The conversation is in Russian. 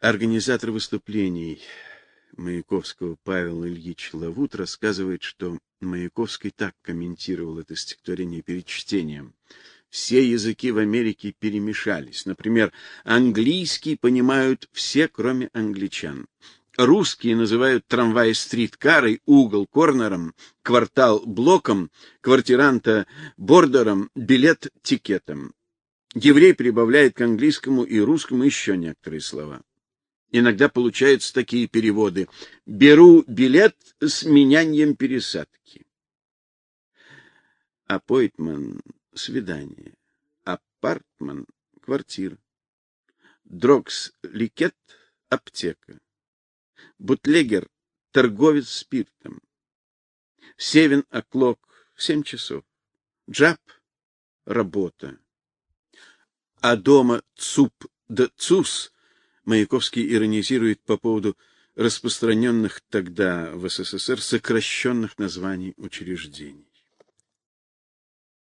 Организатор выступлений Маяковского Павел Ильич Лавут рассказывает, что Маяковский так комментировал это стихотворение перед чтением: все языки в Америке перемешались. Например, английский понимают все, кроме англичан. Русские называют трамвай стриткарой, угол корнером, квартал блоком, квартиранта бордером, билет тикетом. Еврей прибавляет к английскому и русскому еще некоторые слова. Иногда получаются такие переводы: беру билет с менянием пересадки. Аппойтмент — свидание. Апартмент — квартира. Дрогс-ликет — аптека. Бутлегер — торговец спиртом. 7 o'clock — 7 часов. Джаб — работа. А дома цуп да цус Маяковский иронизирует по поводу распространенных тогда в СССР сокращенных названий учреждений.